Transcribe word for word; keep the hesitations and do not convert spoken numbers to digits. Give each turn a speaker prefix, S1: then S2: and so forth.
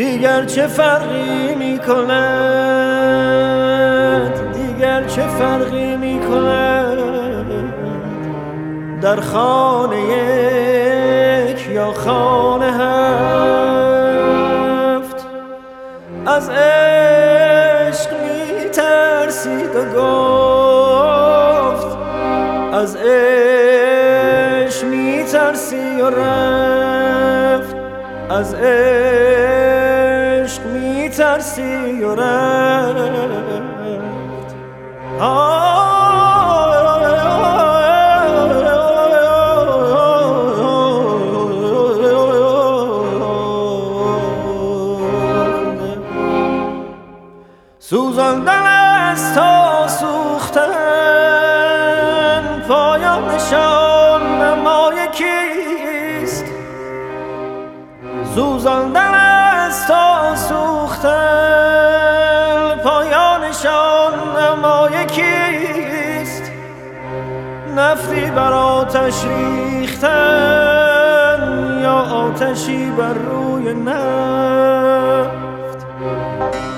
S1: دیگر چه فرقی می کند، دیگر چه فرقی می کند در خانه یک یا خانه هفت. از عشق می ترسید و گفت، از عشق می ترسی و رفت، از عشق می ترسی و رفت. سوزاندن است تا سوختن، پایانشان نمای کیست؟ سوزاندن است تا سوختن، پایانشان نمای کیست؟ نفتی بر آتش ریختن یا آتشی بر روی نفت.